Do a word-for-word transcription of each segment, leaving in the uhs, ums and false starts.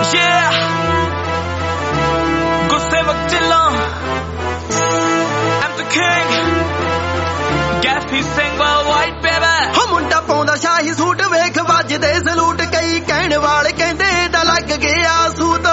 Yeah, ਗੁੱਸੇ ਵਕਤ ਚੱਲਾਂ I'm the king, Gaffy sing worldwide baby। ਹੋ ਮੁੰਡਾ ਪਾਉਂਦਾ ਸ਼ਾਹੀ ਸੂਟ ਵੇਖ ਵੱਜਦੇ ਸਲੂਟ ਕਈ ਕਹਿਣ ਵਾਲੇ ਕਹਿੰਦੇ ਏਡਾ ਲੱਗ ਗਿਆ ਸੂਤ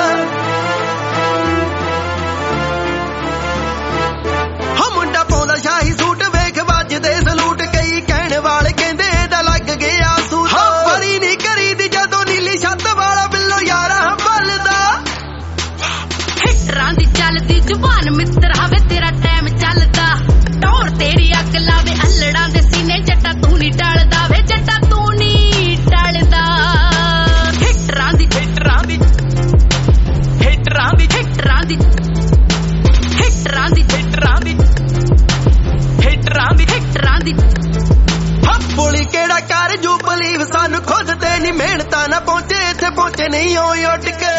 ਹੋ ਮੁੰਡਾ ਪਾਉਂਦਾ ਸ਼ਾਹੀ ਸੂਟ ਵੇਖ ਵੱਜਦੇ ਸਲੂਟ ਕਈ ਕਹਿਣ ਵਾਲੇ ਕਹਿੰਦੇ ਏਡਾ ਲੱਗ ਗਿਆ ਸੂਤ ਬੜੀ ਨਹੀਂ ਕਰੀਦੀ ਜਦੋਂ ਨੀਲੀ ਛੱਤ ਵਾਲਾ ਬਿੱਲੋ ਯਾਰਾਂ ਬਲਦਾ ਹਿੱਟਰਾਂ ਦੀ ਚੱਲਦੀ ਜ਼ੁਬਾਨ ਮਿੱਤਰਾ ਵੇ ਤੇਰਾ ਟਾਈਮ ਚੱਲਦਾ ਟੌਰ ਤੇਰੀ ਅੱਗ ਲਾਵੇ ਅਲੜਾਂ ਦੇ ਸੀਨੇ ਜੱਟਾ ਤੂੰ ਨਹੀਂ ਟਲਦਾ ਵੇ ਜੱਟਾ ਤੂੰ ਨਹੀਂ ਟਲਦਾ ਹਿੱਟਰਾਂ ਦੀ ਹਿੱਟਰਾਂ ਦੀ ਹਿੱਟਰਾਂ ਦੀ ਹਿੱਟਰਾਂ ਦੀ ਹਿੱਟਰਾਂ ਦੀ ਹਿੱਟਰਾਂ ਦੀ ਹਿੱਟਰਾਂ ਦੀ ਹਿੱਟਰਾਂ ਦੀ ਪੁਲੀ ਕਿਹੜਾ ਕਰ ਜੂ ਬਲੀਵ ਸਾਨੂੰ ਖੁਦ ਤੇ ਨਹੀਂ ਮਿਹਨਤਾਂ ਨਾ ਪਹੁੰਚੇ ਇੱਥੇ ਪਹੁੰਚੇ ਨਹੀਂ ਹੋਈ ਉੱਡ ਕੇ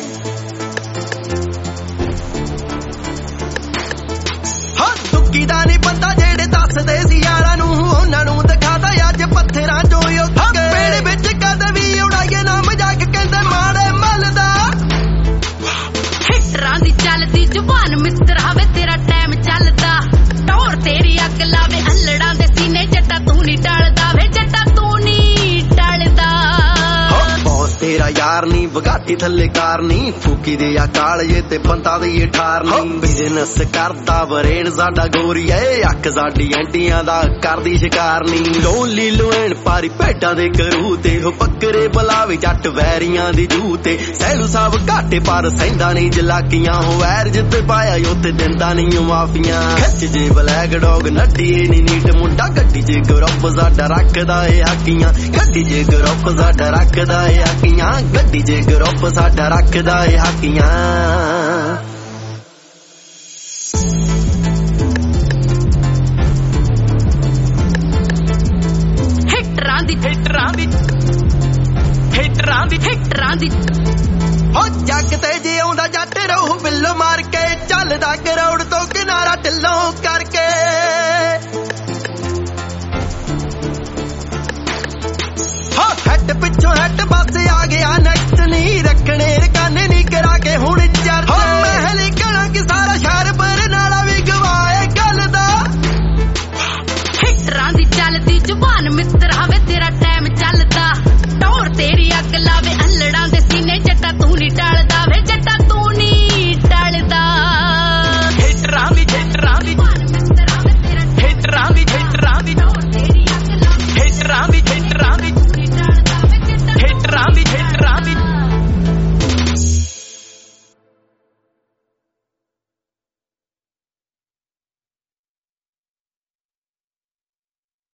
ਹਾਂ ਦੁੱਕੀ ਦਾ ਨਹੀਂ ਬੰਦਾ ਜਿਹੜੇ ਦੱਸਦੇ ਸੀ ਯਾਰਾਂ ਨੂੰ ਉਹਨਾਂ ਨੂੰ ਦਿਖਾਦਾ ਅੱਜ ਪੱਥਰਾਂ ਚੋਂ ਉੱਠ ਕੇ ਪੇੜ ਵਿੱਚ ਕਦ ਵੀ ਉਡਾਈਏ ਨਾ ਮਜ਼ਾਕ ਕਹਿੰਦੇ ਮਾੜੇ ਮੱਲ ਦਾ ਹਿੱਟਰਾਂ ਦੀ ਚੱਲਦੀ ਜ਼ੁਬਾਨ ਮਿੱਤਰਾ ਵੇ ਤੇਰਾ ਟਾਈਮ ਚੱਲਦਾ ਟੌਰ ਤੇਰੀ ਅੱਗ ਲਾਵੇ ਅਲੜਾਂ ਦੇ ਸੀਨੇ ਜੱਟਾ ਤੂੰ ਨਹੀਂ ਟਲਦਾ ਵੇ ਜੱਟਾ ਤੂੰ ਨਹੀਂ ਟਲਦਾ ਬਹੁਤ ਤੇਰਾ ਯਾਰ ਨਹੀਂ ਬਗਾਟੀ ਥੱਲੇ ਕਾਰ ਨਹੀਂ ਫੂਕੀ ਦੇ ਆ ਕਾਲਜੇ ਤੇ ਬੰਦਾ ਦੀ ਠਾਰ ਨਹੀਂ ਬਿਜ਼ਨਸ ਕਰਦਾ ਬਰੇਨ ਸਾਡਾ ਗੋਰੀਏ ਅੱਖ ਸਾਡੀ ਐਂਟੀਆਂ ਦਾ ਕਰਦੀ ਸ਼ਿਕਾਰ ਨਹੀਂ ਲੋਲੀ ਲੋਣ ਪਾਰੀ ਭੇਡਾਂ ਦੇ ਕਰੂ ਤੇ ਉਹ ਬੱਕਰੇ ਬਲਾਵੇ ਜੱਟ ਵੈਰੀਆਂ ਦੀ ਜੂ ਤੇ ਸਹਿਲੂ ਸਾਹਿਬ ਘਾਟੇ ਪਰ ਸੈਂਦਾ ਨਹੀਂ ਜਲਾਕੀਆਂ ਹੋ ਵੈਰ ਜਿੱਤੇ ਪਾਇਆ ਉੱਤੇ ਦਿੰਦਾ ਨਹੀਂ ਮਾਫੀਆਂ ਖਿੱਚ ਜੇ ਬਲੈਕ ਡੌਗ ਨੱਡੀ ਨਹੀਂ ਨੀਟ ਮੁੰਡਾ ਗੱਡੀ ਜੇ ਗਰੁੱਪ ਸਾਡਾ ਰੱਖਦਾ ਏ ਹਾਕੀਆਂ ਗੱਡੀ ਜੇ ਗਰੁੱਪ ਸਾਡਾ ਰੱਖਦਾ ਏ ਹਾਕੀਆਂ ਗੱਡੀ ਜੇ ਗਰੁੱਪ ਸਾਡਾ ਰੱਖਦਾ ਏ ਹਾਕੀਆਂ ਹਿੱਟਰਾਂ ਦੀ ਹਿੱਟਰਾਂ ਦੀ ਹਿੱਟਰਾਂ ਦੀ ਹਿੱਟਰਾਂ ਦੀ ਹੋ ਜੱਗ ਤੇ ਜੇ ਆਉਂਦਾ ਜੱਟ ਰਹੂ ਬਿੱਲੋ ਮਾਰ ਕੇ ਚੱਲਦਾ ਕਰੌੜ ਤੋਂ ਕਿਨਾਰਾ ਢਿੱਲੋਂ ਕਰਕੇ ਹੋ ਹੈਟ ਪਿੱਛੋਂ ਹੈਟ ਬਸ